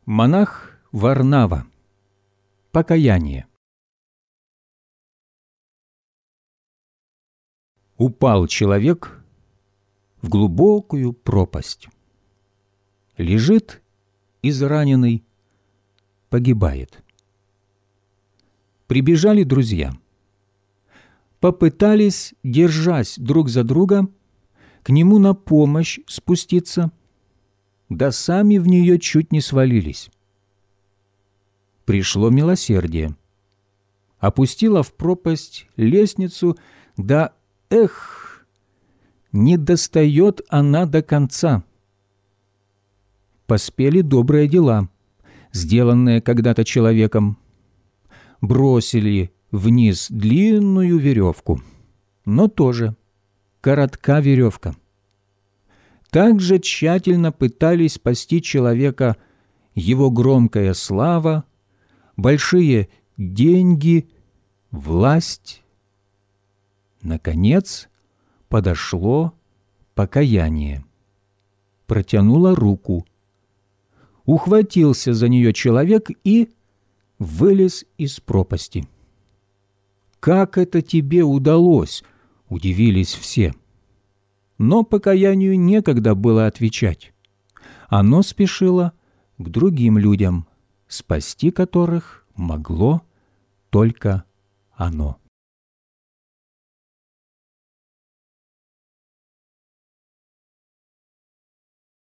Монах Варнава. Покаяние. Упал человек в глубокую пропасть. Лежит израненный, погибает. Прибежали друзья. Попытались, держась друг за друга, к нему на помощь спуститься, да сами в нее чуть не свалились. Пришло милосердие. Опустило в пропасть лестницу, да, не достает она до конца. Поспели добрые дела, сделанные когда-то человеком. Бросили вниз длинную веревку, но тоже коротка веревка. Так же тщательно пытались спасти человека его громкая слава, большие деньги, власть. Наконец подошло покаяние. Протянула руку. Ухватился за нее человек и вылез из пропасти. «Как это тебе удалось?» – удивились все. Но покаянию некогда было отвечать. Оно спешило к другим людям, спасти которых могло только оно.